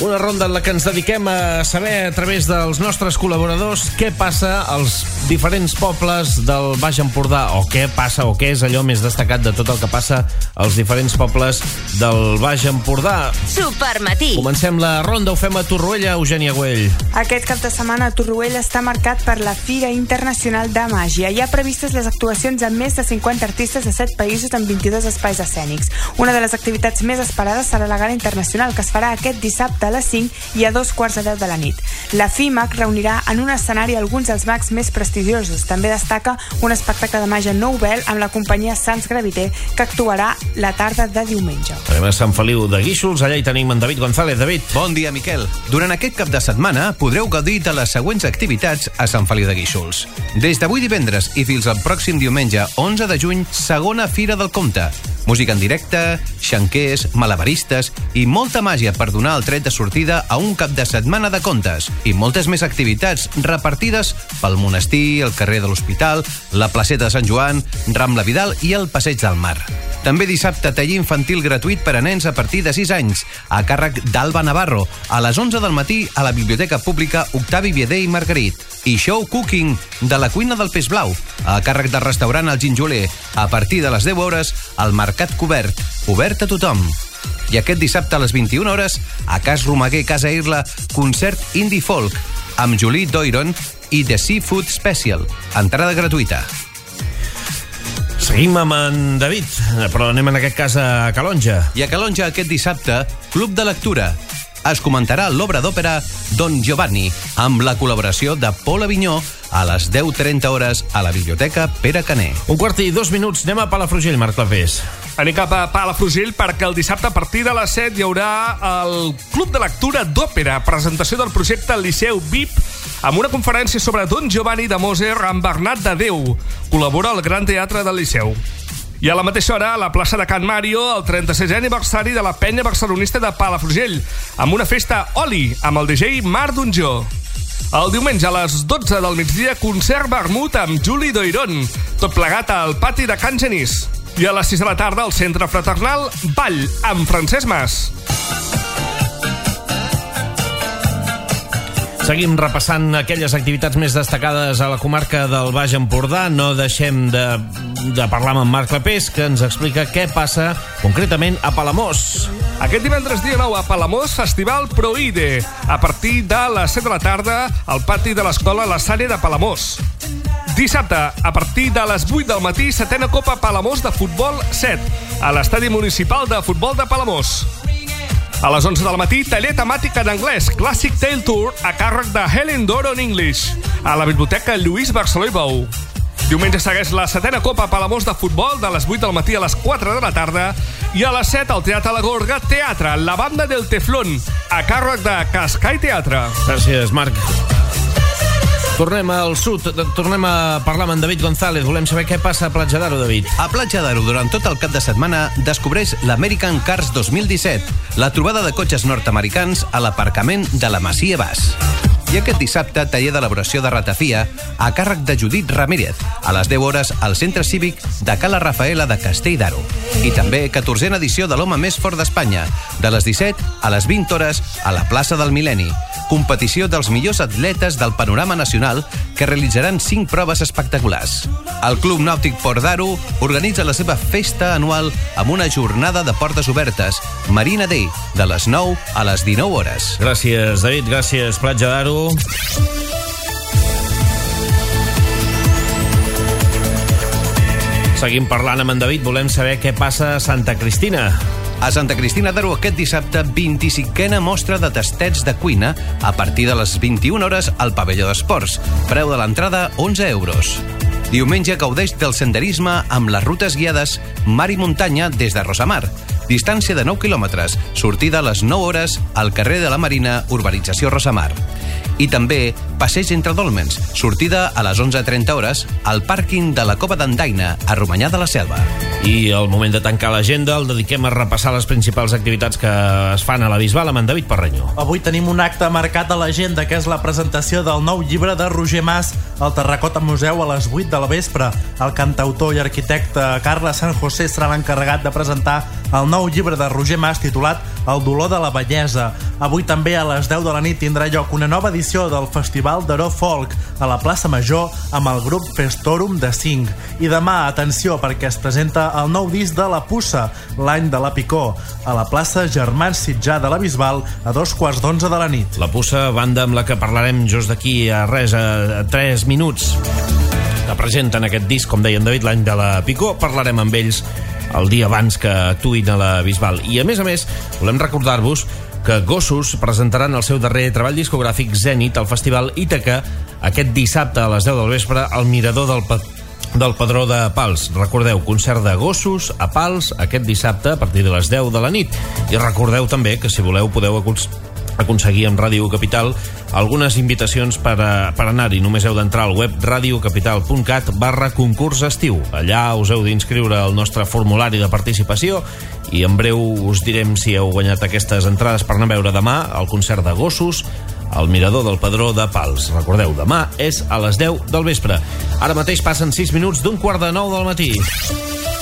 Una ronda en la que ens dediquem a saber a través dels nostres col·laboradors què passa als diferents pobles del Baix Empordà, o què passa, o què és allò més destacat de tot el que passa als diferents pobles del Baix Empordà. Supermatí. Comencem la ronda, ho fem a Torroella, Eugènia Güell. Aquest cap de setmana a Torroella està marcat per la Fira Internacional de Màgia. Hi ha previstes les actuacions amb més de 50 artistes de 7 països en 22 espais escènics. Una de les activitats més esperades serà la Gala Internacional, que es farà aquest dissabte a les 5 i a 2:15 de la nit. La FIMAC reunirà en un escenari alguns dels mags més prestigiosos. També destaca un espectacle de màgia Nouvelle amb la companyia Sans Gravité, que actuarà la tarda de diumenge. Anem a Sant Feliu de Guíxols, allà hi tenim en David González. David. Bon dia, Miquel. Durant aquest cap de setmana podreu gaudir de les següents activitats a Sant Feliu de Guíxols. Des d'avui divendres i fins al pròxim diumenge 11 de juny, segona Fira del Comte. Música en directe, xanquers, malabaristes i molta màgia per donar el tret de sortida a un cap de setmana de contes. I moltes més activitats repartides pel monestir, el carrer de l'Hospital, la placeta de Sant Joan, Rambla Vidal i el Passeig del Mar. També dissabte taller infantil gratuït per a nens a partir de 6 anys, a càrrec d'Alba Navarro, a les 11 del matí a la Biblioteca Pública Octavi Vieder i Margarit. I show cooking de la cuina del Peix Blau, a càrrec del restaurant El Ginjoler, a partir de les 10 hores al Mercat Cobert, obert a tothom. I aquest dissabte a les 21 hores, a Cas Romaguer, Casa Irla, concert indie folk, amb Julie Doiron i The Seafood Special, entrada gratuïta. Seguim amb en David, però anem en aquest cas a Calonja. I a Calonja aquest dissabte, Club de Lectura. Es comentarà l'obra d'òpera Don Giovanni, amb la col·laboració de Pol Avinyó, a les 10:30 hores a la Biblioteca Pere Caner. 1:15, anem a Palafrugell, Marc Clapés. Anem cap a Palafrugell perquè el dissabte a partir de les 7 hi haurà el Club de Lectura d'Òpera, presentació del projecte Liceu VIP, amb una conferència sobre Don Giovanni de Mozart amb Bernat de Déu. Col·labora el Gran Teatre del Liceu. I a la mateixa hora, a la plaça de Can Mario, el 36è aniversari de la penya barcelonista de Palafrugell, amb una festa Oli, amb el DJ Marc Donjó. El diumenge a les 12 del migdia, concert vermut amb Julie Doiron, tot plegat al pati de Can Genís. I a les 6 de la tarda, al centre fraternal, ball amb Francesc Mas. Seguim repassant aquelles activitats més destacades a la comarca del Baix Empordà. No deixem de parlar amb en Marc Clapés, que ens explica què passa concretament a Palamós. Aquest divendres dia 9 a Palamós, Festival Proide, a partir de les 7 de la tarda al pati de l'escola La Sària de Palamós. Dissabte, a partir de les 8 del matí, 7a Copa Palamós de Futbol 7, a l'Estadi Municipal de Futbol de Palamós. A les 11 del matí, taller temàtic en anglès, Classic Tale Tour, a càrrec de Helen Doron English, a la Biblioteca Lluís Barceló i Bou. Diumenge segueix la 7a Copa Palamós de Futbol, de les 8 del matí a les 4 de la tarda, i a les 7 al Teatre La Gorga, Teatre, la banda del Teflón, a càrrec de Cascai Teatre. Gràcies, Marc. Tornem al sud, tornem a parlar amb en David González. Volem saber què passa a Platja d'Aro, David. A Platja d'Aro, durant tot el cap de setmana, descobreix l'American Cars 2017, la trobada de cotxes nord-americans a l'aparcament de la Masia Bas. I aquest dissabte, taller d'elaboració de ratafia a càrrec de Judit Ramírez, a les 10 hores al Centre Cívic de Cala Rafaela de Castell d'Aro. I també 14a edició de l'Home Més Fort d'Espanya, de les 17 a les 20 hores a la plaça del Mil·lenni. Competició dels millors atletes del panorama nacional que realitzaran 5 proves espectaculars. El Club Nàutic Port d'Aro organitza la seva festa anual amb una jornada de portes obertes, Marina Day, de les 9 a les 19 hores. Gràcies, David. Gràcies, Platja d'Aro. Seguim parlant amb en David. Volem saber què passa a Santa Cristina. A Santa Cristina d'Aro aquest dissabte, 25a mostra de tastets de cuina a partir de les 21 hores al pavelló d'esports. Preu de l'entrada 11 euros. Diumenge gaudeix del senderisme amb les rutes guiades Mar i Muntanya des de Rosamar. Distància de 9 quilòmetres, sortida a les 9 hores al carrer de la Marina, urbanització Rosamar. I també passeig entre dòlmens, sortida a les 11:30 hores al pàrquing de la Cova d'en Daina, a Romanyà de la Selva. I al moment de tancar l'agenda el dediquem a repassar les principals activitats que es fan a la Bisbal amb en David Parreño. Avui tenim un acte marcat a l'agenda, que és la presentació del nou llibre de Roger Mas al Terracota Museu a les 8 de la vespre. El cantautor i arquitecte Carles San José serà l'encarregat de presentar el nou llibre de Roger Mas titulat El dolor de la bellesa. Avui també a les 10 de la nit tindrà lloc una nova edició del Festival d'Aro Folk a la plaça Major amb el grup Festorum de 5. I demà, atenció, perquè es presenta el nou disc de La Puça, l'any de la Picó, a la plaça Germans Sitjà de la Bisbal a 2:15 de la nit. La Puça, banda amb la que parlarem just d'aquí a 3 minuts. Que presenten aquest disc, com deia en David, l'any de la Picó. Parlarem amb ells el dia abans que actuïn a la Bisbal. I a més, volem recordar-vos que Gossos presentaran el seu darrer treball discogràfic Zènit al Festival Ítaca aquest dissabte a les 10 del vespre al Mirador del Pedró de Pals. Recordeu, concert de Gossos a Pals aquest dissabte a partir de les 10 de la nit. I recordeu també que si voleu podeu aconseguir amb Ràdio Capital algunes invitacions per anar-hi. Només heu d'entrar al web radiocapital.cat/concurs estiu. Allà us heu d'inscriure al nostre formulari de participació i en breu us direm si heu guanyat aquestes entrades per anar a veure demà el concert de Gossos al Mirador del Pedró de Pals. Recordeu, demà és a les 10 del vespre. Ara mateix passen 6 minuts d'1:45 del matí.